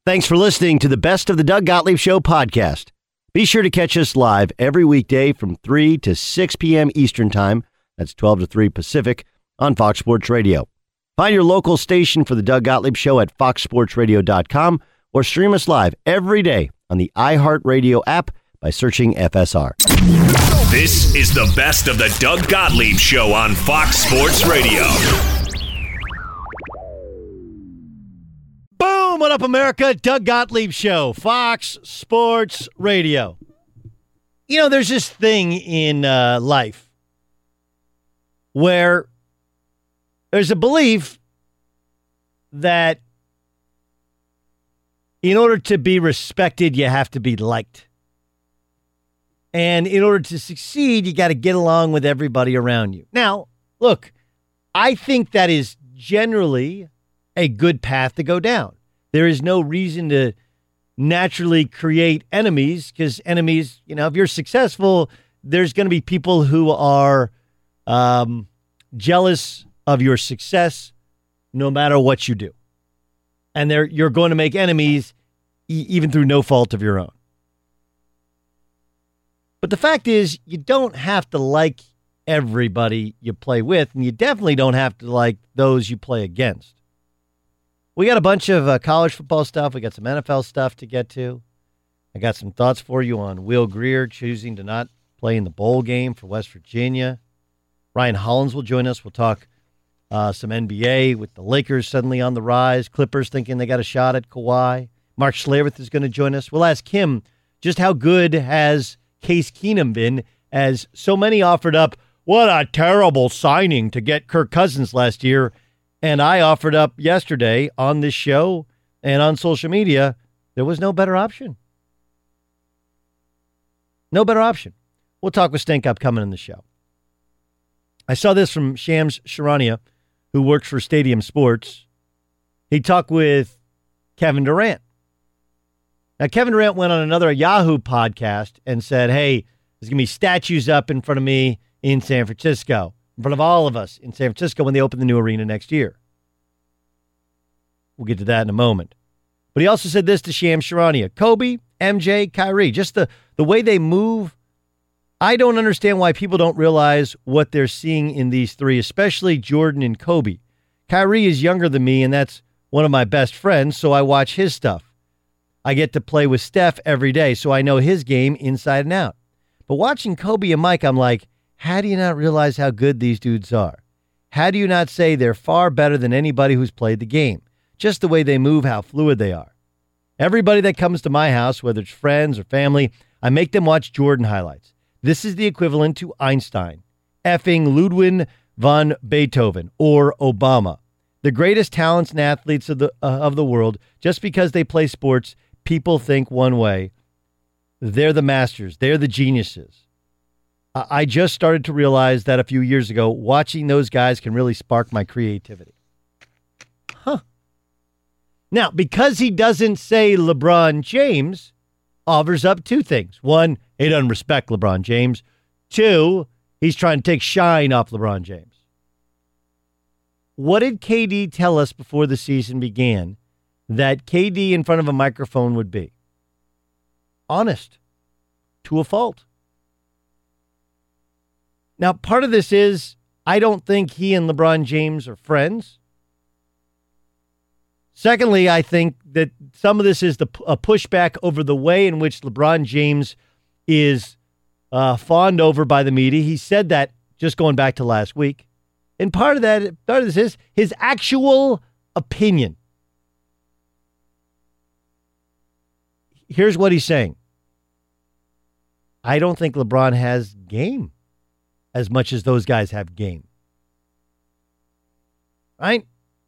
Thanks for listening to the Best of the Doug Gottlieb Show podcast. Be sure to catch us live every weekday from 3 to 6 p.m. Eastern Time. That's 12 to 3 Pacific on Fox Sports Radio. Find your local station for the Doug Gottlieb Show at foxsportsradio.com or stream us live every day on the iHeartRadio app by searching FSR. This is the Best of the Doug Gottlieb Show on Fox Sports Radio. Boom! What up, America? Doug Gottlieb Show, Fox Sports Radio. You know, there's this thing in life where there's a belief that in order to be respected, you have to be liked. And in order to succeed, you got to get along with everybody around you. Now, look, I think that is generally a good path to go down. There is no reason to naturally create enemies because enemies, you know, if you're successful, there's going to be people who are jealous of your success no matter what you do. And you're going to make enemies even through no fault of your own. But the fact is, you don't have to like everybody you play with, and you definitely don't have to like those you play against. We got a bunch of college football stuff. We got some NFL stuff to get to. I got some thoughts for you on Will Grier choosing to not play in the bowl game for West Virginia. Ryan Hollins will join us. We'll talk some NBA with the Lakers suddenly on the rise. Clippers thinking they got a shot at Kawhi. Mark Schlereth is going to join us. We'll ask him just how good has Case Keenum been, as so many offered up, what a terrible signing to get Kirk Cousins last year. And I offered up yesterday on this show and on social media, there was no better option. No better option. We'll talk with Stink Up coming in the show. I saw this from Shams Charania, who works for Stadium Sports. He talked with Kevin Durant. Now, Kevin Durant went on another Yahoo podcast and said, hey, there's going to be statues up in front of me in San Francisco, in front of all of us in San Francisco when they open the new arena next year. We'll get to that in a moment. But he also said this to Shams Charania. Kobe, MJ, Kyrie, just the way they move. I don't understand why people don't realize what they're seeing in these three, especially Jordan and Kobe. Kyrie is younger than me, and that's one of my best friends, so I watch his stuff. I get to play with Steph every day, so I know his game inside and out. But watching Kobe and Mike, I'm like, how do you not realize how good these dudes are? How do you not say they're far better than anybody who's played the game? Just the way they move, how fluid they are. Everybody that comes to my house, whether it's friends or family, I make them watch Jordan highlights. This is the equivalent to Einstein, effing Ludwig von Beethoven, or Obama. The greatest talents and athletes of the world, just because they play sports, people think one way. They're the masters. They're the geniuses. I just started to realize that a few years ago, watching those guys can really spark my creativity. Huh. Now, because he doesn't say LeBron James, offers up two things. One, he doesn't respect LeBron James. Two, he's trying to take shine off LeBron James. What did KD tell us before the season began that KD in front of a microphone would be? Honest. To a fault. Now, part of this is I don't think he and LeBron James are friends. Secondly, I think that some of this is a pushback over the way in which LeBron James is fawned over by the media. He said that just going back to last week. And part of this is his actual opinion. Here's what he's saying. I don't think LeBron has game as much as those guys have game. Right?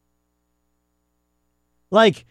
Like,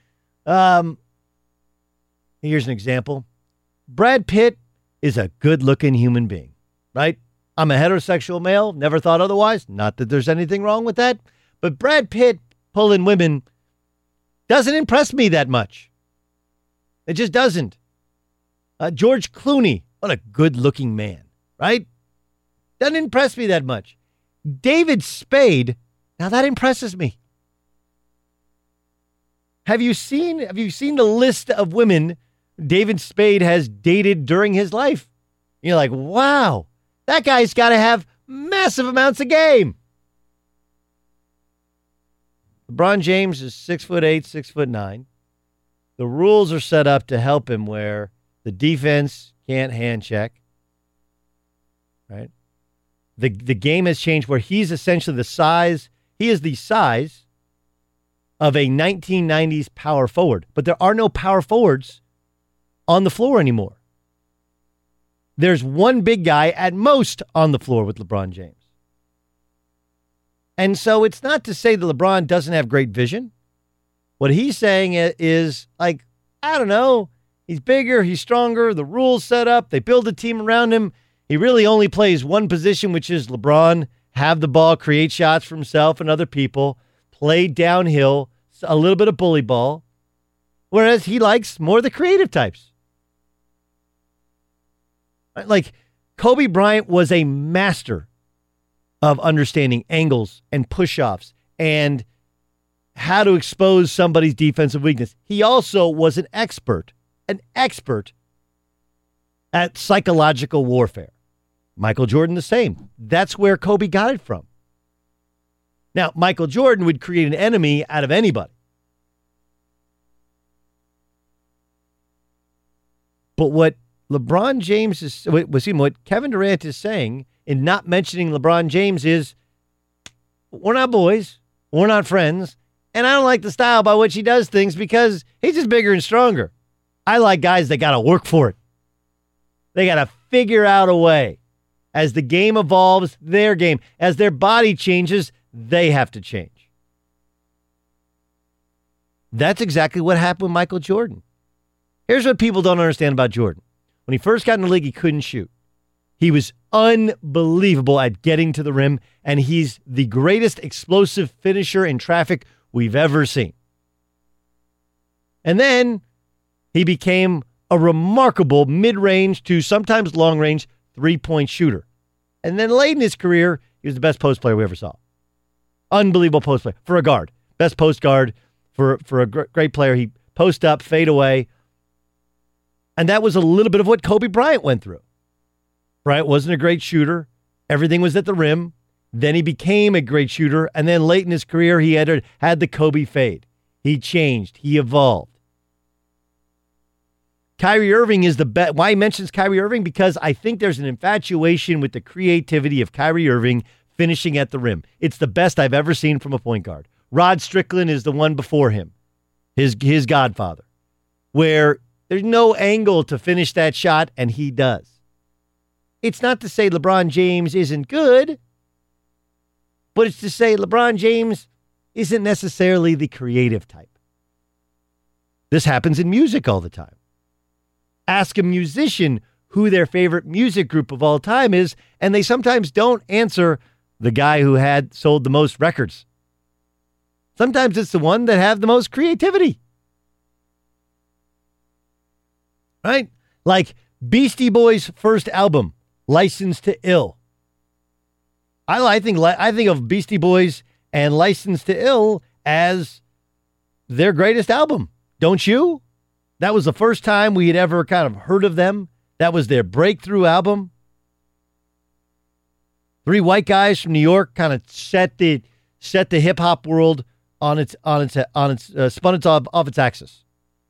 here's an example. Brad Pitt is a good-looking human being, right? I'm a heterosexual male, never thought otherwise. Not that there's anything wrong with that. But Brad Pitt pulling women doesn't impress me that much. It just doesn't. George Clooney, what a good-looking man, right? Doesn't impress me that much. David Spade, now that impresses me. Have you seen the list of women David Spade has dated during his life? You're like, wow, that guy's got to have massive amounts of game. LeBron James is 6'8", 6'9". The rules are set up to help him where the defense can't hand check. Right? The game has changed where he's essentially the size. He is the size of a 1990s power forward. But there are no power forwards on the floor anymore. There's one big guy at most on the floor with LeBron James. And so it's not to say that LeBron doesn't have great vision. What he's saying is, like, I don't know, he's bigger, he's stronger, the rules set up, they build a team around him. He really only plays one position, which is LeBron, have the ball, create shots for himself and other people, play downhill, a little bit of bully ball, whereas he likes more the creative types. Like, Kobe Bryant was a master of understanding angles and push-offs and how to expose somebody's defensive weakness. He also was an expert at psychological warfare. Michael Jordan the same. That's where Kobe got it from. Now, Michael Jordan would create an enemy out of anybody. But what LeBron James is, what Kevin Durant is saying in not mentioning LeBron James is, we're not boys, we're not friends, and I don't like the style by which he does things because he's just bigger and stronger. I like guys that got to work for it. They got to figure out a way. As the game evolves, their game, as their body changes, they have to change. That's exactly what happened with Michael Jordan. Here's what people don't understand about Jordan. When he first got in the league, he couldn't shoot. He was unbelievable at getting to the rim, and he's the greatest explosive finisher in traffic we've ever seen. And then he became a remarkable mid-range to sometimes long-range three-point shooter. And then late in his career, he was the best post player we ever saw. Unbelievable post player for a guard. Best post guard for a great player. He post up, fade away. And that was a little bit of what Kobe Bryant went through. Bryant wasn't a great shooter. Everything was at the rim. Then he became a great shooter. And then late in his career, he had the Kobe fade. He changed. He evolved. Kyrie Irving is the best. Why he mentions Kyrie Irving? Because I think there's an infatuation with the creativity of Kyrie Irving finishing at the rim. It's the best I've ever seen from a point guard. Rod Strickland is the one before him, his godfather, where there's no angle to finish that shot, and he does. It's not to say LeBron James isn't good, but it's to say LeBron James isn't necessarily the creative type. This happens in music all the time. Ask a musician who their favorite music group of all time is, and they sometimes don't answer the guy who had sold the most records. Sometimes it's the one that have the most creativity. Right? Like Beastie Boys' first album, License to Ill. I think of Beastie Boys and License to Ill as their greatest album. Don't you? That was the first time we had ever kind of heard of them. That was their breakthrough album. Three white guys from New York kind of set the hip hop world spun it off its axis.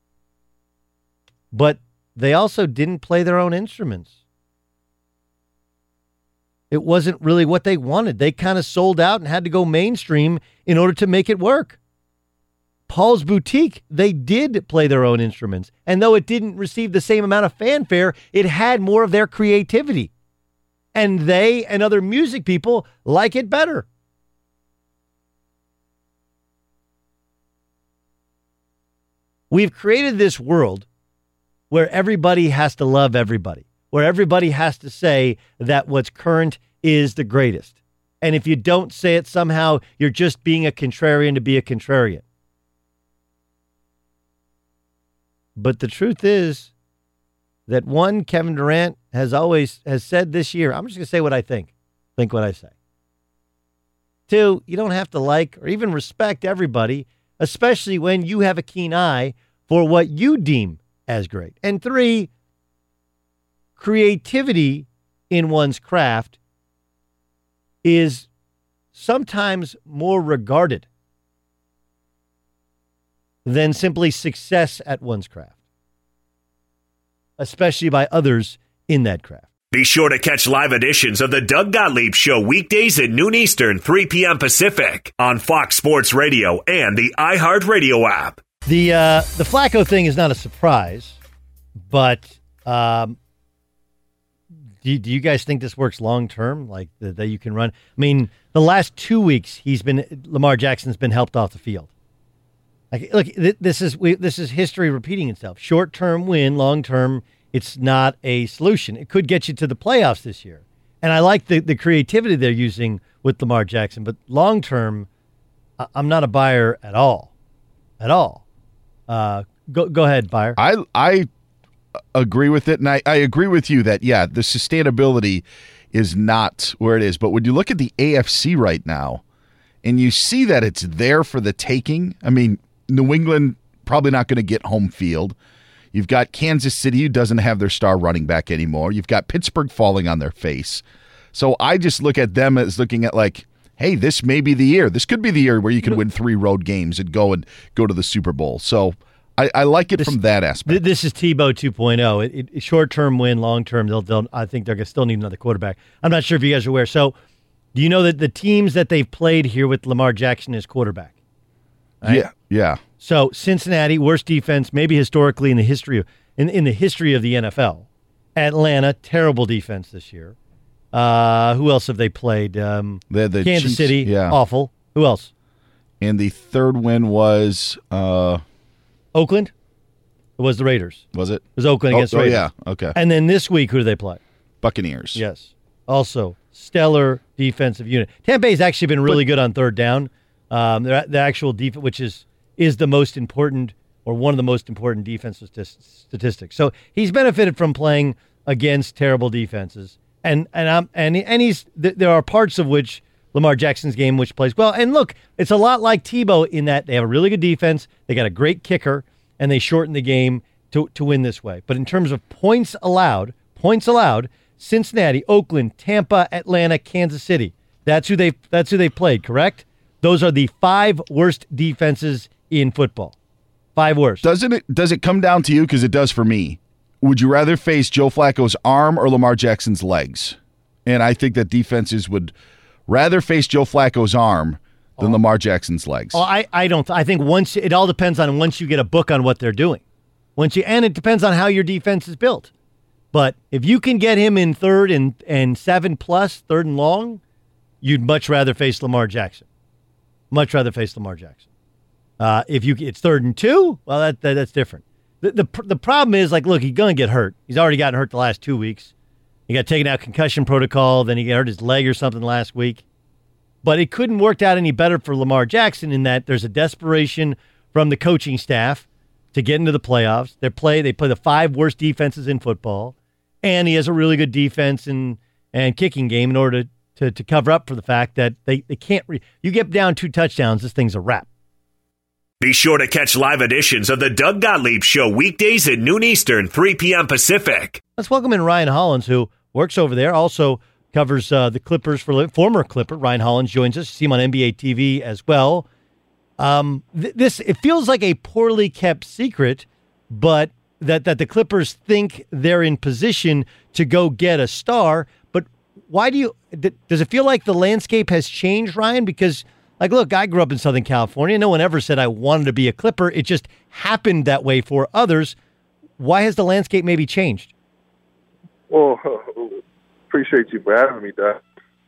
But they also didn't play their own instruments. It wasn't really what they wanted. They kind of sold out and had to go mainstream in order to make it work. Paul's Boutique, they did play their own instruments. And though it didn't receive the same amount of fanfare, it had more of their creativity. And they and other music people like it better. We've created this world where everybody has to love everybody, where everybody has to say that what's current is the greatest. And if you don't say it somehow, you're just being a contrarian to be a contrarian. But the truth is that one, Kevin Durant has said this year, I'm just going to say what I think what I say. Two, you don't have to like or even respect everybody. especially when you have a keen eye for what you deem as great. And 3, creativity in one's craft is sometimes more regarded than simply success at one's craft, especially by others in that craft. Be sure to catch live editions of the Doug Gottlieb Show weekdays at noon Eastern, 3 p.m. Pacific on Fox Sports Radio and the iHeartRadio app. The Flacco thing is not a surprise, but do you guys think this works long term? Like that you can run? I mean, the last 2 weeks Lamar Jackson's been helped off the field. Like, look, this is history repeating itself. Short term win, long term, it's not a solution. It could get you to the playoffs this year, and I like the creativity they're using with Lamar Jackson. But long term, I'm not a buyer at all. Go ahead, buyer. I agree with it, and I agree with you that, yeah, the sustainability is not where it is. But when you look at the AFC right now, and you see that it's there for the taking, I mean, New England probably not going to get home field. You've got Kansas City, who doesn't have their star running back anymore. You've got Pittsburgh falling on their face. So I just look at them as looking at like, hey, this may be the year. This could be the year where you can win 3 road games and go to the Super Bowl. So I like it from that aspect. This is Tebow 2.0. It short-term win, long-term, I think they're going to still need another quarterback. I'm not sure if you guys are aware. So do you know that the teams that they've played here with Lamar Jackson as quarterback? Right? Yeah. So Cincinnati, worst defense, maybe historically in the history of the NFL. Atlanta, terrible defense this year. Who else have they played? The Kansas Chiefs, City, yeah. Awful. Who else? And the third win was Oakland. It was the Raiders. Was it? It was Oakland against the Raiders. Yeah, okay. And then this week, who do they play? Buccaneers. Yes. Also, stellar defensive unit. Tampa Bay's actually been really good on third down. The actual defense, which is the most important or one of the most important defensive statistics. So he's benefited from playing against terrible defenses, and there are parts of which Lamar Jackson's game which plays well. And look, it's a lot like Tebow in that they have a really good defense, they got a great kicker, and they shorten the game to win this way. But in terms of points allowed, Cincinnati, Oakland, Tampa, Atlanta, Kansas City. That's who they played, correct? Those are the 5 worst defenses in football. 5 worst. Does it come down to you? Because it does for me. Would you rather face Joe Flacco's arm or Lamar Jackson's legs? And I think that defenses would rather face Joe Flacco's arm than Lamar Jackson's legs. Oh, I don't. I think it all depends on once you get a book on what they're doing. And it depends on how your defense is built. But if you can get him in 3rd and 7+, 3rd and long, you'd much rather face Lamar Jackson. Much rather face Lamar Jackson. If it's 3rd and 2, well, that's different. The problem is, like, look, he's going to get hurt. He's already gotten hurt the last 2 weeks. He got taken out concussion protocol. Then he got hurt his leg or something last week. But it couldn't work out any better for Lamar Jackson in that there's a desperation from the coaching staff to get into the playoffs. They play the 5 worst defenses in football, and he has a really good defense and kicking game in order to cover up for the fact that they can't. You get down 2 touchdowns, this thing's a wrap. Be sure to catch live editions of the Doug Gottlieb Show weekdays at noon Eastern, 3 p.m. Pacific. Let's welcome in Ryan Hollins, who works over there, also covers the Clippers former Clipper. Ryan Hollins joins us. You see him on NBA TV as well. It feels like a poorly kept secret, but that the Clippers think they're in position to go get a star. But why does it feel like the landscape has changed, Ryan? Because, like, look, I grew up in Southern California. No one ever said I wanted to be a Clipper. It just happened that way for others. Why has the landscape maybe changed? Well, appreciate you for having me, Doug.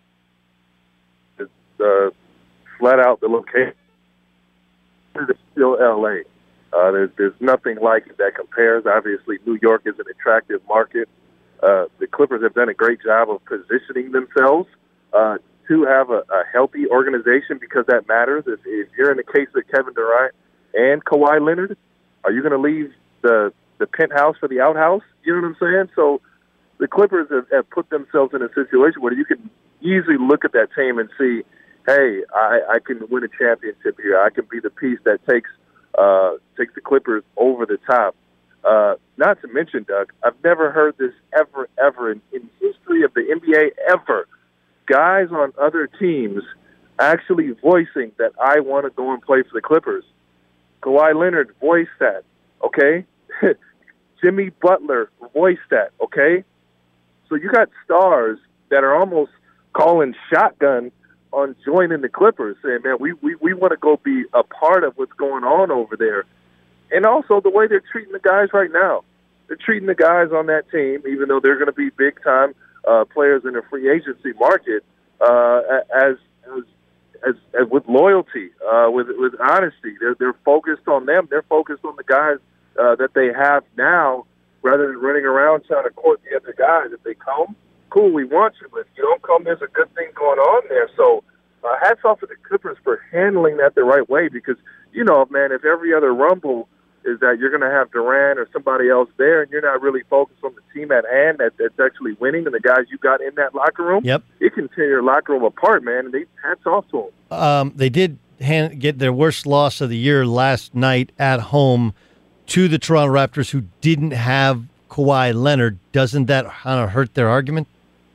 It's flat out the location. It's still L.A. There's nothing like it that compares. Obviously, New York is an attractive market. The Clippers have done a great job of positioning themselves to have a healthy organization, because that matters. If you're in the case of Kevin Durant and Kawhi Leonard, are you going to leave the penthouse for the outhouse? You know what I'm saying? So the Clippers have put themselves in a situation where you can easily look at that team and see, hey, I can win a championship here. I can be the piece that takes the Clippers over the top. Not to mention, Doug, I've never heard this ever in history of the NBA ever. Guys on other teams actually voicing that I want to go and play for the Clippers. Kawhi Leonard voiced that, okay? Jimmy Butler voiced that, okay? So you got stars that are almost calling shotgun on joining the Clippers, saying, man, we want to go be a part of what's going on over there. And also the way they're treating the guys right now. They're treating the guys on that team, even though they're going to be big-time players in the free agency market, as with loyalty, with honesty. They're focused on them. They're focused on the guys that they have now, rather than running around trying to court the other guys. If they come, cool, we want you. But if you don't come, there's a good thing going on there. So hats off to the Clippers for handling that the right way, because, you know, man, if every other rumble is that you're going to have Durant or somebody else there, and you're not really focused on the team at hand that's actually winning and the guys you got in that locker room, Yep. it can tear your locker room apart, man. And hats off to them. They did get their worst loss of the year last night at home to the Toronto Raptors, who didn't have Kawhi Leonard. Doesn't that kind of hurt their argument?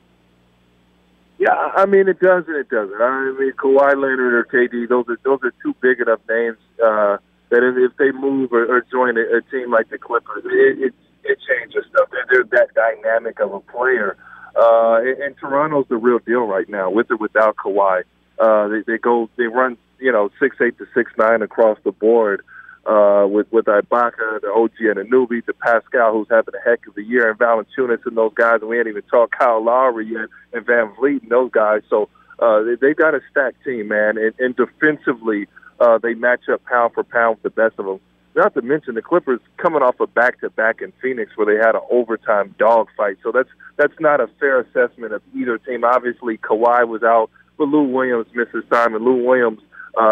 Yeah, I mean, it does and it doesn't. I mean, Kawhi Leonard or KD, those are two big enough names that if they move or join a team like the Clippers, it changes stuff. They're that dynamic of a player. And Toronto's the real deal right now, with or without Kawhi. They run 6'8" to 6'9" across the board. With Ibaka, the OG Anunoby, the Pascal, who's having a heck of a year, and Valanciunas and those guys, and we ain't even talked Kyle Lowry yet, and Van Vliet and those guys. So they got a stacked team, man, and defensively they match up pound for pound with the best of them. Not to mention the Clippers coming off a back-to-back in Phoenix where they had an overtime dogfight. So that's not a fair assessment of either team. Obviously, Kawhi was out, but Lou Williams misses time, and Lou Williams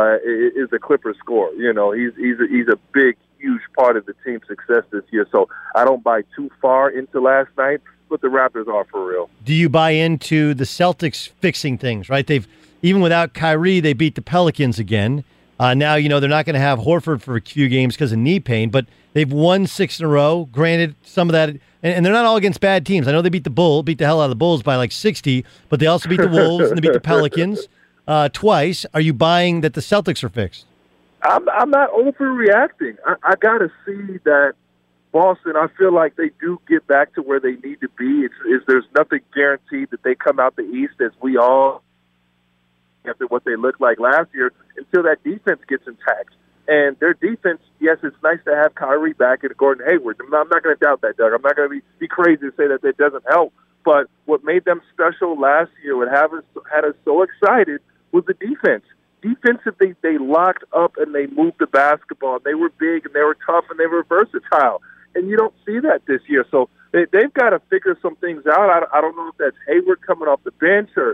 is a Clippers scorer. You know, he's a big, huge part of the team's success this year. So I don't buy too far into last night, but the Raptors are for real. Do you buy into the Celtics fixing things, right? Even without Kyrie, they beat the Pelicans again. Now, they're not going to have Horford for a few games because of knee pain, but they've won 6 in a row. Granted, some of that, and they're not all against bad teams. I know they beat the hell out of the Bulls by like 60, but they also beat the Wolves and they beat the Pelicans twice. Are you buying that the Celtics are fixed? I'm not overreacting. I got to see that Boston, I feel like they do get back to where they need to be. There's nothing guaranteed that they come out the East as we all after what they looked like last year until that defense gets intact. And their defense, yes, it's nice to have Kyrie back and Gordon Hayward. I'm not going to doubt that, Doug. I'm not going to be crazy to say that doesn't help. But what made them special last year, what had us so excited, was the defense. Defensively, they locked up and they moved the basketball. They were big and they were tough and they were versatile. And you don't see that this year. So they've got to figure some things out. I don't know if that's Hayward coming off the bench or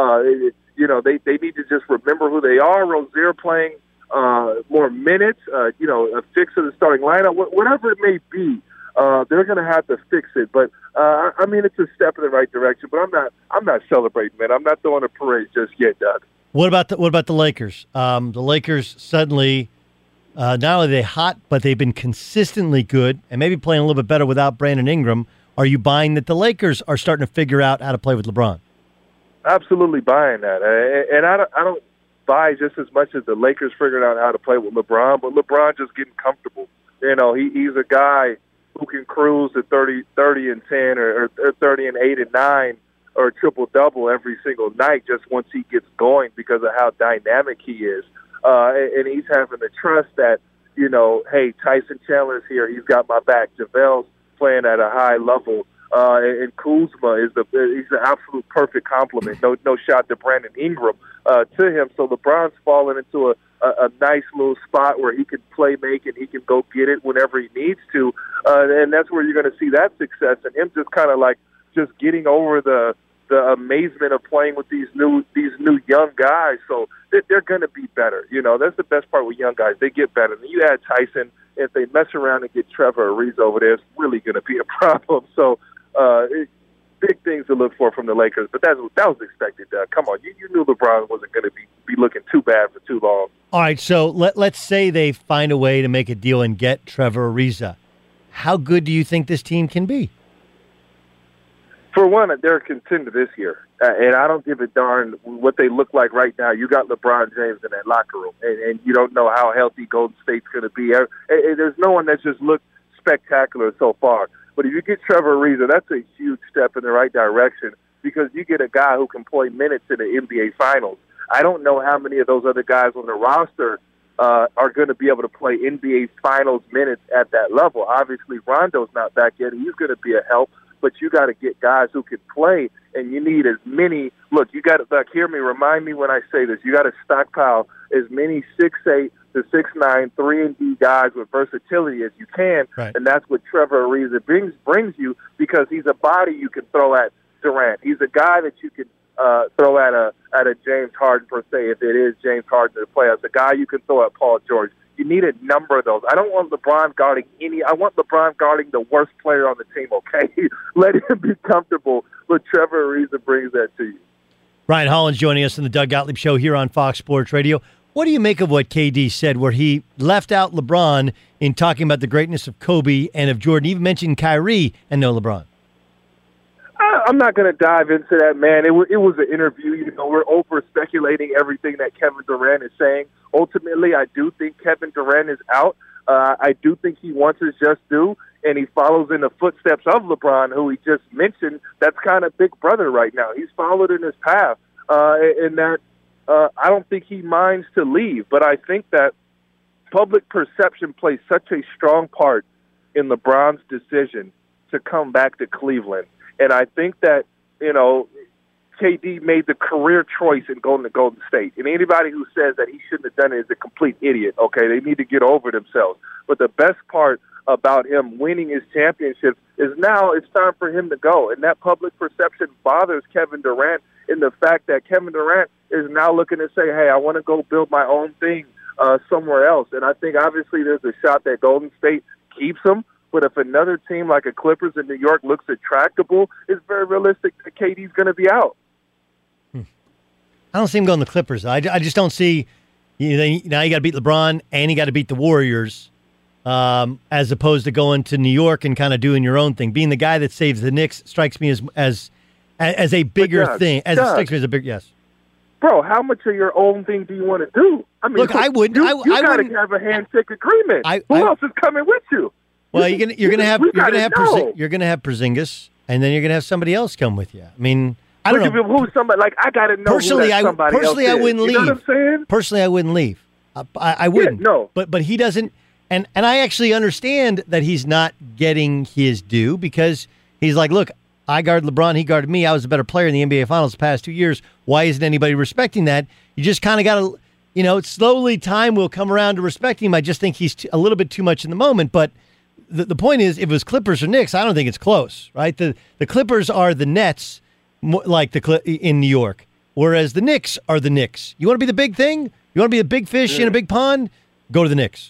they need to just remember who they are. Rozier playing more minutes, a fix of the starting lineup, whatever it may be. They're going to have to fix it. But I mean, it's a step in the right direction. But I'm not celebrating, man. I'm not throwing a parade just yet, Doug. What about the Lakers? The Lakers suddenly, not only are they hot, but they've been consistently good and maybe playing a little bit better without Brandon Ingram. Are you buying that the Lakers are starting to figure out how to play with LeBron? Absolutely buying that, and I don't buy just as much as the Lakers figuring out how to play with LeBron, but LeBron just getting comfortable. He's a guy who can cruise to 30 and 10 or 30 and 8 and 9 or triple double every single night just once he gets going because of how dynamic he is, and he's having the trust that hey, Tyson Chandler's here, he's got my back. JaVale's playing at a high level. And Kuzma he's the absolute perfect complement. No shot to Brandon Ingram to him. So LeBron's falling into a nice little spot where he can play make and he can go get it whenever he needs to. And that's where you're going to see that success. And him just kind of like just getting over the amazement of playing with these new young guys. So they're going to be better. That's the best part with young guys. They get better. And you add Tyson, if they mess around and get Trevor Ariza over there, it's really going to be a problem. So big things to look for from the Lakers, but that was expected, Doug. Come on, you knew LeBron wasn't going to be looking too bad for too long. All right, so let's say they find a way to make a deal and get Trevor Ariza. How good do you think this team can be? For one, they're a contender this year, and I don't give a darn what they look like right now. You got LeBron James in that locker room, and you don't know how healthy Golden State's going to be. There's no one that's just looked spectacular so far. But if you get Trevor Ariza, that's a huge step in the right direction because you get a guy who can play minutes in the NBA Finals. I don't know how many of those other guys on the roster are going to be able to play NBA Finals minutes at that level. Obviously, Rondo's not back yet. He's going to be a help. But you got to get guys who can play, and you need as many. Look, you got to hear me. Remind me when I say this. You got to stockpile as many 6'8" to 6'9", 3-and-D guys with versatility as you can, right. And that's what Trevor Ariza brings you because he's a body you can throw at Durant. He's a guy that you can throw at a James Harden per se if it is James Harden in the playoffs. A guy you can throw at Paul George. You need a number of those. I don't want LeBron guarding I want LeBron guarding the worst player on the team, okay? Let him be comfortable, but Trevor Ariza brings that to you. Ryan Hollins joining us in the Doug Gottlieb Show here on Fox Sports Radio. What do you make of what KD said where he left out LeBron in talking about the greatness of Kobe and of Jordan, even mentioned Kyrie and no LeBron? I'm not going to dive into that, man. It was an interview. You know, we're over-speculating everything that Kevin Durant is saying. Ultimately, I do think Kevin Durant is out. I do think he wants his just due, and he follows in the footsteps of LeBron, who he just mentioned. That's kind of big brother right now. He's followed in his path, and that I don't think he minds to leave. But I think that public perception plays such a strong part in LeBron's decision to come back to Cleveland. And I think that, you know, KD made the career choice in going to Golden State. And anybody who says that he shouldn't have done it is a complete idiot, okay? They need to get over themselves. But the best part about him winning his championship is now it's time for him to go. And that public perception bothers Kevin Durant in the fact that Kevin Durant is now looking to say, hey, I want to go build my own thing somewhere else. And I think obviously there's a shot that Golden State keeps him. But if another team like a Clippers in New York looks attractable, it's very realistic that KD's going to be out. I don't see him going to the Clippers. I just don't see. Now you got to beat LeBron and you got to beat the Warriors, as opposed to going to New York and kind of doing your own thing. Being the guy that saves the Knicks strikes me as a bigger thing. Strikes me as a big yes. Bro, how much of your own thing do you want to do? I mean, look, I wouldn't. You got to have a handshake agreement. Who else is coming with you? Well, you're gonna have Porzingis, and then you're gonna have somebody else come with you. I mean, I don't know who's somebody. Like I gotta know personally. Who that somebody Personally, else I wouldn't is. leave. You know what I'm saying? Personally, I wouldn't leave. I wouldn't. Yeah, no, but he doesn't, and I actually understand that he's not getting his due because he's like, look, I guarded LeBron, he guarded me. I was a better player in the NBA Finals the past 2 years. Why isn't anybody respecting that? You just kind of got to, you know, slowly time will come around to respecting him. I just think he's a little bit too much in the moment, but. The point is, if it was Clippers or Knicks, I don't think it's close, right? The Clippers are the Nets, like in New York, whereas the Knicks are the Knicks. You want to be the big thing? You want to be the big fish in a big pond? Go to the Knicks.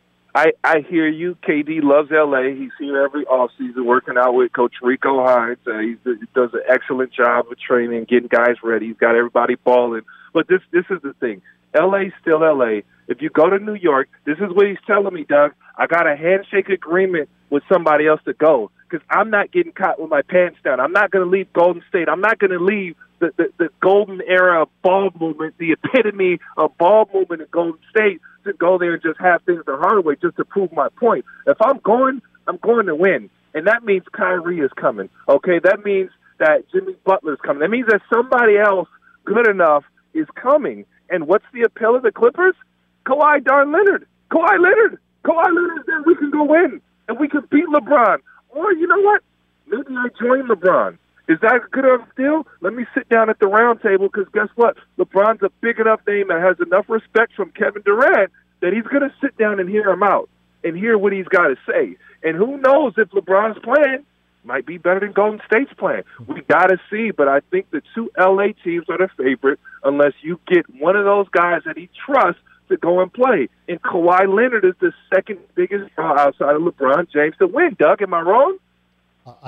I hear you. KD loves L.A. He's here every offseason working out with Coach Rico Hines. He does an excellent job of training, getting guys ready. He's got everybody balling. But this is the thing. L.A.'s still L.A. If you go to New York, this is what he's telling me, Doug. I got a handshake agreement with somebody else to go because I'm not getting caught with my pants down. I'm not going to leave Golden State. I'm not going to leave the golden era of ball movement, the epitome of ball movement in Golden State to go there and just have things the hard way just to prove my point. If I'm going to win. And that means Kyrie is coming, okay? That means that Jimmy Butler's coming. That means that somebody else good enough is coming. And what's the appeal of the Clippers? Kawhi Leonard. Kawhi Leonard said we can go win and we can beat LeBron. Or you know what? Maybe I join LeBron. Is that a good enough deal? Let me sit down at the round table because guess what? LeBron's a big enough name that has enough respect from Kevin Durant that he's going to sit down and hear him out and hear what he's got to say. And who knows if LeBron's plan might be better than Golden State's plan. We got to see, but I think the two L.A. teams are the favorite unless you get one of those guys that he trusts to go and play. And Kawhi Leonard is the second biggest draw outside of LeBron James to win. Doug, am I wrong?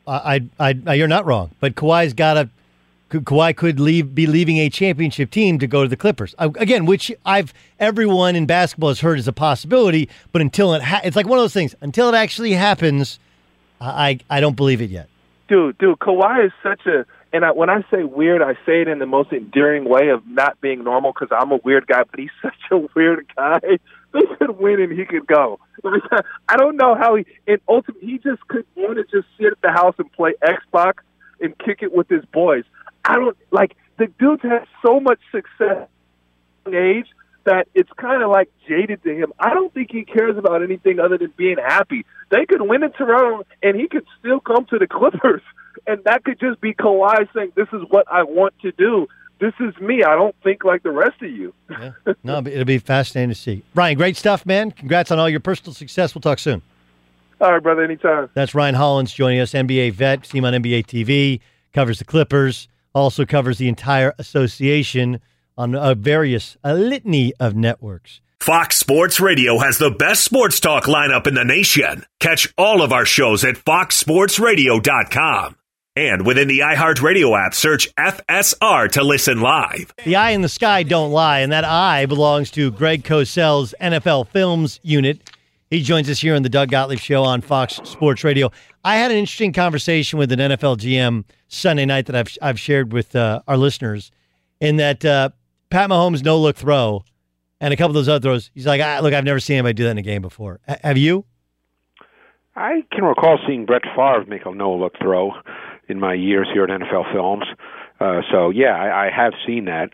You're not wrong, but Kawhi could be leaving a championship team to go to the Clippers again, which everyone in basketball has heard is a possibility, but until it's like one of those things. Until it actually happens, I don't believe it yet. Dude, Kawhi is such a. And when I say weird, I say it in the most endearing way of not being normal because I'm a weird guy, but he's such a weird guy. They could win and he could go. I don't know how ultimately, he just could want to just sit at the house and play Xbox and kick it with his boys. The dude's had so much success at a young age that it's kind of like jaded to him. I don't think he cares about anything other than being happy. They could win in Toronto and he could still come to the Clippers. And that could just be Kawhi saying, this is what I want to do. This is me. I don't think like the rest of you. Yeah. No, it'll be fascinating to see. Ryan, great stuff, man. Congrats on all your personal success. We'll talk soon. All right, brother, anytime. That's Ryan Hollins joining us, NBA vet, see him on NBA TV, covers the Clippers, also covers the entire association on a litany of networks. Fox Sports Radio has the best sports talk lineup in the nation. Catch all of our shows at foxsportsradio.com. And within the iHeartRadio app, search FSR to listen live. The eye in the sky don't lie, and that eye belongs to Greg Cosell's NFL Films unit. He joins us here on the Doug Gottlieb Show on Fox Sports Radio. I had an interesting conversation with an NFL GM Sunday night that I've shared with our listeners, in that Pat Mahomes' no-look throw and a couple of those other throws, he's like, look, I've never seen anybody do that in a game before. Have you? I can recall seeing Brett Favre make a no-look throw in my years here at NFL Films. I have seen that.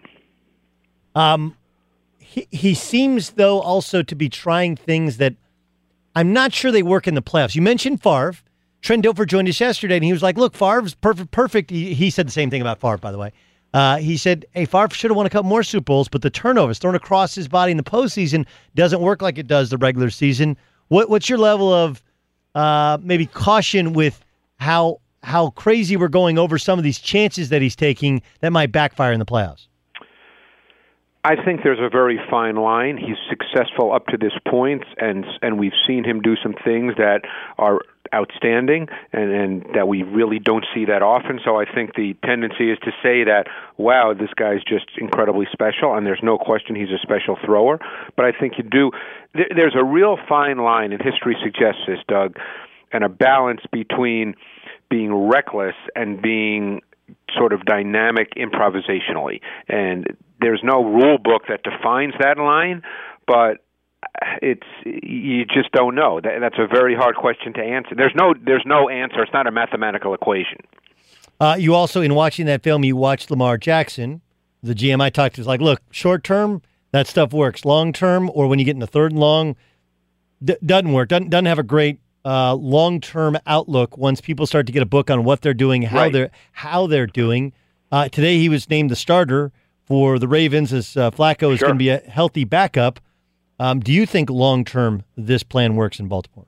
He seems, though, also to be trying things that I'm not sure they work in the playoffs. You mentioned Favre. Trent Dilfer joined us yesterday, and he was like, look, Favre's perfect. He said the same thing about Favre, by the way. He said, hey, Favre should have won a couple more Super Bowls, but the turnovers thrown across his body in the postseason doesn't work like it does the regular season. What's your level of maybe caution with how crazy we're going over some of these chances that he's taking that might backfire in the playoffs? I think there's a very fine line. He's successful up to this point, and we've seen him do some things that are outstanding and that we really don't see that often. So I think the tendency is to say that, wow, this guy's just incredibly special, and there's no question he's a special thrower. But I think there's a real fine line, and history suggests this, Doug, and a balance between being reckless and being sort of dynamic improvisationally. And there's no rule book that defines that line, but you just don't know. That's a very hard question to answer. There's no answer. It's not a mathematical equation. You also, in watching that film, you watched Lamar Jackson. The GM I talked to was like, look, short term, that stuff works. Long term, or when you get in the third and long, doesn't work. Doesn't have a great long-term outlook once people start to get a book on what they're doing, how they're doing. Today he was named the starter for the Ravens as Flacco is going to be a healthy backup. Do you think long-term this plan works in Baltimore?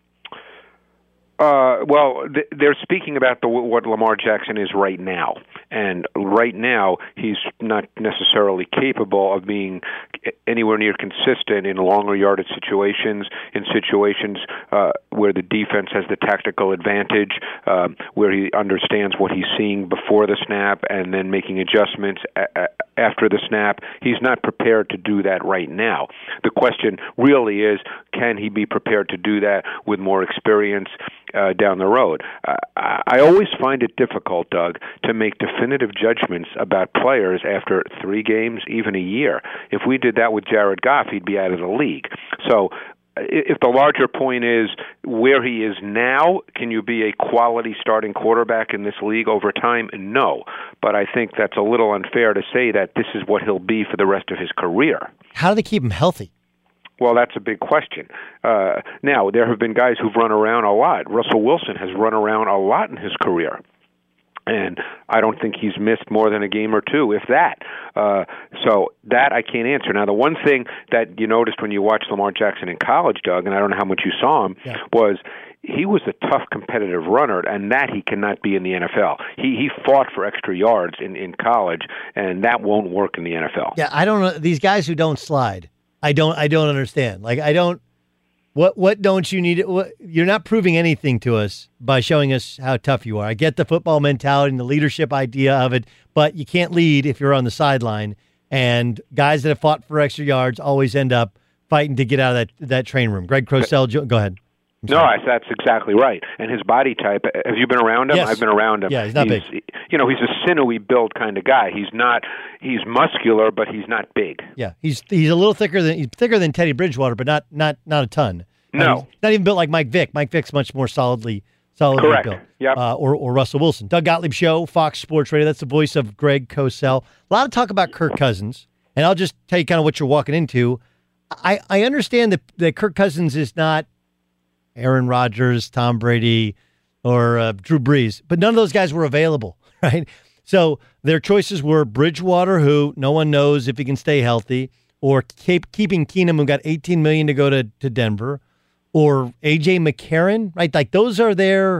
They're speaking about what Lamar Jackson is right now. And right now, he's not necessarily capable of being anywhere near consistent in longer yardage situations, in situations where the defense has the tactical advantage, where he understands what he's seeing before the snap and then making adjustments after the snap. He's not prepared to do that right now. The question really is, can he be prepared to do that with more experience down the road? I always find it difficult, Doug, to make definitive judgments about players after 3 games, even a year. If we did that with Jared Goff, he'd be out of the league. So if the larger point is where he is now, can you be a quality starting quarterback in this league over time? No. But I think that's a little unfair to say that this is what he'll be for the rest of his career. How do they keep him healthy? Well, that's a big question. Now, there have been guys who've run around a lot. Russell Wilson has run around a lot in his career. And I don't think he's missed more than a game or two, if that. So that I can't answer. Now, the one thing that you noticed when you watched Lamar Jackson in college, Doug, and I don't know how much you saw him, was he was a tough competitive runner, and that he cannot be in the NFL. He fought for extra yards in college, and that won't work in the NFL. Yeah, I don't know. These guys who don't slide, I don't understand. Like, What don't you need? You're not proving anything to us by showing us how tough you are. I get the football mentality and the leadership idea of it, but you can't lead if you're on the sideline. And guys that have fought for extra yards always end up fighting to get out of that train room. Greg Cosell, go ahead. No, that's exactly right. And his body type, have you been around him? Yes. I've been around him. Yeah, he's not big. He's a sinewy built kind of guy. He's muscular, but he's not big. Yeah, he's a little thicker than Teddy Bridgewater, but not a ton. No. He's not even built like Mike Vick. Mike Vick's much more solidly Correct. built. Yep. Or Russell Wilson. Doug Gottlieb Show, Fox Sports Radio. That's the voice of Greg Cosell. A lot of talk about Kirk Cousins, and I'll just tell you kind of what you're walking into. I understand that Kirk Cousins is not Aaron Rodgers, Tom Brady, or Drew Brees, but none of those guys were available, right? So their choices were Bridgewater, who no one knows if he can stay healthy, or keeping Keenum, who got $18 million to go to Denver, or A.J. McCarron, right? Like those are,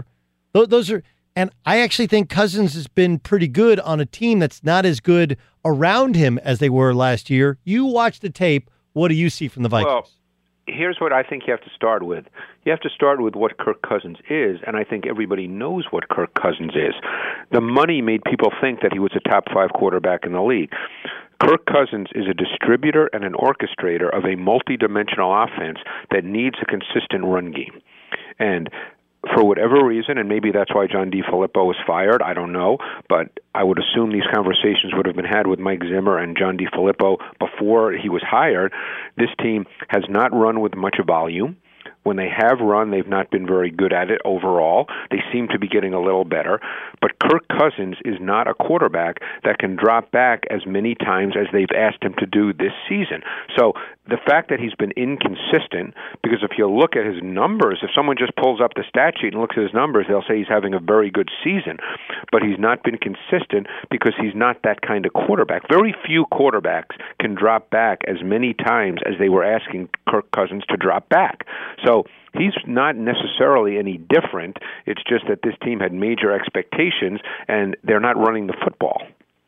and I actually think Cousins has been pretty good on a team that's not as good around him as they were last year. You watch the tape. What do you see from the Vikings? Well, here's what I think you have to start with. You have to start with what Kirk Cousins is, and I think everybody knows what Kirk Cousins is. The money made people think that he was a top 5 quarterback in the league. Kirk Cousins is a distributor and an orchestrator of a multi-dimensional offense that needs a consistent run game. And for whatever reason, and maybe that's why John DeFilippo was fired, I don't know, but I would assume these conversations would have been had with Mike Zimmer and John DeFilippo before he was hired. This team has not run with much volume. When they have run, they've not been very good at it overall. They seem to be getting a little better. But Kirk Cousins is not a quarterback that can drop back as many times as they've asked him to do this season. So the fact that he's been inconsistent, because if you look at his numbers, if someone just pulls up the stat sheet and looks at his numbers, they'll say he's having a very good season. But he's not been consistent because he's not that kind of quarterback. Very few quarterbacks can drop back as many times as they were asking Kirk Cousins to drop back. So he's not necessarily any different. It's just that this team had major expectations, and they're not running the football.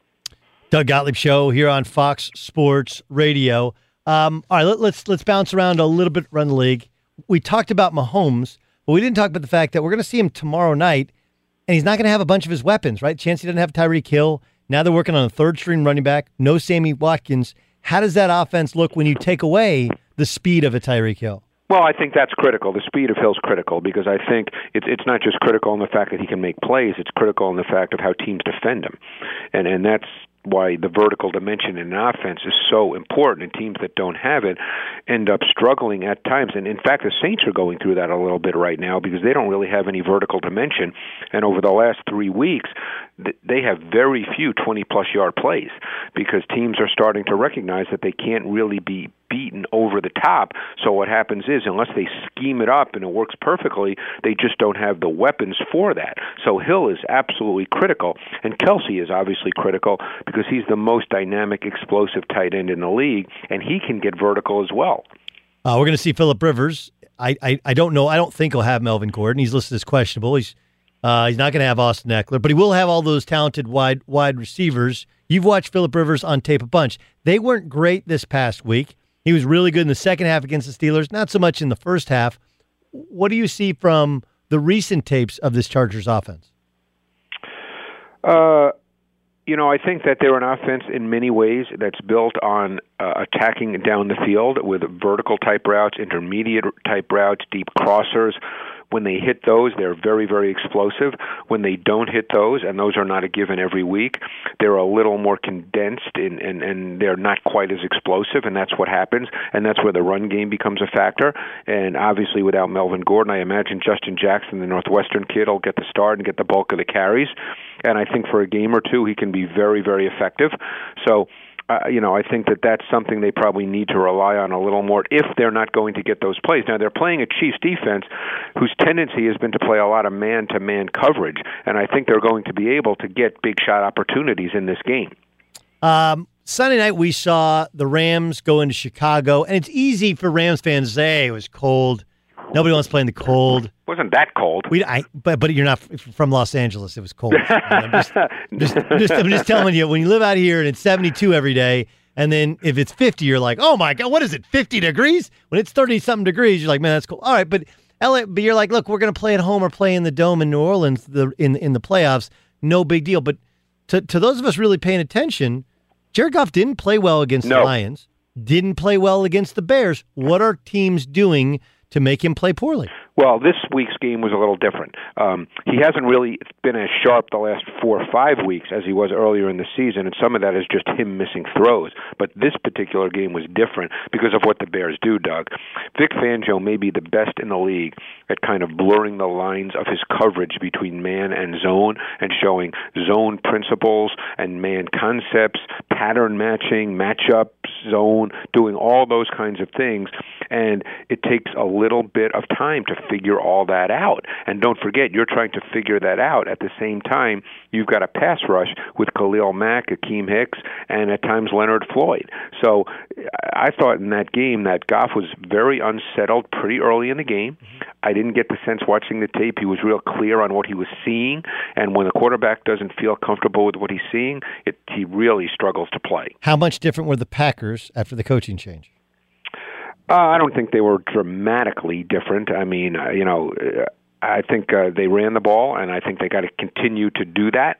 Doug Gottlieb Show here on Fox Sports Radio. All right, let's bounce around a little bit around the league. We talked about Mahomes, but we didn't talk about the fact that we're going to see him tomorrow night, and he's not going to have a bunch of his weapons, right? Chance he doesn't have Tyreek Hill. Now they're working on a third-string running back. No Sammy Watkins. How does that offense look when you take away the speed of a Tyreek Hill? Well, I think that's critical. The speed of Hill's critical because I think it's not just critical in the fact that he can make plays. It's critical in the fact of how teams defend him. And that's why the vertical dimension in an offense is so important, and teams that don't have it end up struggling at times. And in fact, the Saints are going through that a little bit right now because they don't really have any vertical dimension. And over the last 3 weeks, they have very few 20-plus yard plays because teams are starting to recognize that they can't really be beaten over the top. So what happens is, unless they scheme it up and it works perfectly, they just don't have the weapons for that. So Hill is absolutely critical, and Kelsey is obviously critical because he's the most dynamic, explosive tight end in the league, and he can get vertical as well. We're going to see Phillip Rivers. I don't know. I don't think he'll have Melvin Gordon. He's listed as questionable. He's not going to have Austin Eckler, but he will have all those talented wide receivers. You've watched Phillip Rivers on tape a bunch. They weren't great this past week. He was really good in the second half against the Steelers, not so much in the first half. What do you see from the recent tapes of this Chargers offense? I think that they're an offense in many ways that's built on attacking down the field with vertical type routes, intermediate type routes, deep crossers. When they hit those, they're very, very explosive. When they don't hit those, and those are not a given every week, they're a little more condensed and they're not quite as explosive, and that's what happens. And that's where the run game becomes a factor. And obviously without Melvin Gordon, I imagine Justin Jackson, the Northwestern kid, will get the start and get the bulk of the carries. And I think for a game or two, he can be very, very effective. So I think that that's something they probably need to rely on a little more if they're not going to get those plays. Now, they're playing a Chiefs defense whose tendency has been to play a lot of man-to-man coverage, and I think they're going to be able to get big shot opportunities in this game. Sunday night, we saw the Rams go into Chicago, and it's easy for Rams fans to say, hey, it was cold. Nobody wants to play in the cold. It wasn't that cold. But you're not from Los Angeles. It was cold. I'm just telling you, when you live out here and it's 72 every day, And then if it's 50, you're like, oh my God, what is it, 50 degrees? When it's 30-something degrees, you're like, man, that's cool. All right, but LA, but you're like, look, we're going to play at home or play in the Dome in New Orleans in the playoffs. No big deal. But to those of us really paying attention, Jared Goff didn't play well against the Lions, didn't play well against the Bears. What are teams doing to make him play poorly? Well, this week's game was a little different. He hasn't really been as sharp the last 4 or 5 weeks as he was earlier in the season, and some of that is just him missing throws. But this particular game was different because of what the Bears do, Doug. Vic Fangio may be the best in the league at kind of blurring the lines of his coverage between man and zone and showing zone principles and man concepts, pattern matching, matchup, zone, doing all those kinds of things. And it takes a little bit of time to figure all that out. And don't forget, you're trying to figure that out at the same time you've got a pass rush with Khalil Mack, Akeem Hicks, and at times Leonard Floyd. So I thought in that game that Goff was very unsettled pretty early in the game. I didn't get the sense watching the tape he was real clear on what he was seeing, and when the quarterback doesn't feel comfortable with what he's seeing, he really struggles to play. How much different were the Packers after the coaching change? I don't think they were dramatically different. I mean, I think they ran the ball, and I think they got to continue to do that.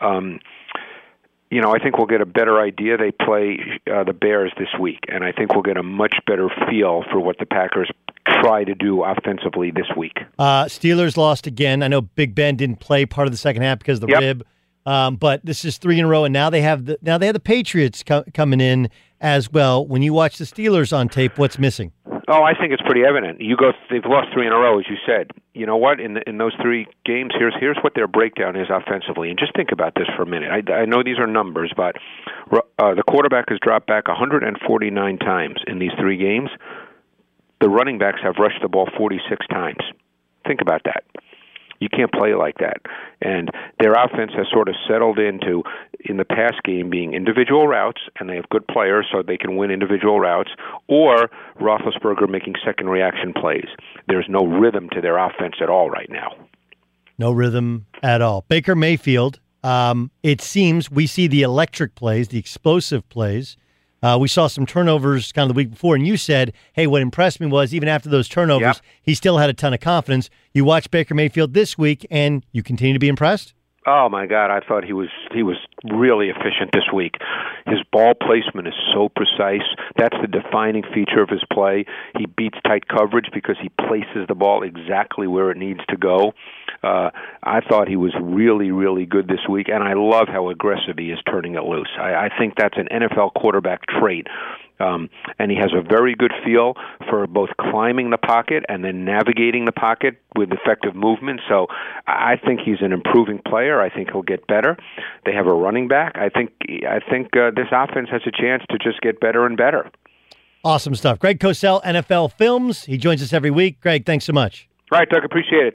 I think we'll get a better idea. They play the Bears this week, and I think we'll get a much better feel for what the Packers try to do offensively this week. Steelers lost again. I know Big Ben didn't play part of the second half because of the rib, but this is 3 in a row, and now they have the Patriots coming in as well. When you watch the Steelers on tape, what's missing? Oh, I think it's pretty evident. They've lost 3 in a row, as you said. You know what? In those 3 games, here's what their breakdown is offensively. And just think about this for a minute. I know these are numbers, but the quarterback has dropped back 149 times in these 3 games. The running backs have rushed the ball 46 times. Think about that. You can't play like that. And their offense has sort of settled into, in the pass game, being individual routes, and they have good players so they can win individual routes, or Roethlisberger making second reaction plays. There's no rhythm to their offense at all right now. No rhythm at all. Baker Mayfield, it seems we see the electric plays, the explosive plays. We saw some turnovers kind of the week before, and you said, hey, what impressed me was even after those turnovers, he still had a ton of confidence. You watch Baker Mayfield this week, and you continue to be impressed? Oh, my God, I thought he was really efficient this week. His ball placement is so precise. That's the defining feature of his play. He beats tight coverage because he places the ball exactly where it needs to go. I thought he was really, really good this week, and I love how aggressive he is turning it loose. I think that's an NFL quarterback trait. And he has a very good feel for both climbing the pocket and then navigating the pocket with effective movement. So I think he's an improving player. I think he'll get better. They have a running back. I think this offense has a chance to just get better and better. Awesome stuff. Greg Cosell, NFL Films. He joins us every week. Greg, thanks so much. Right, Doug. Appreciate it.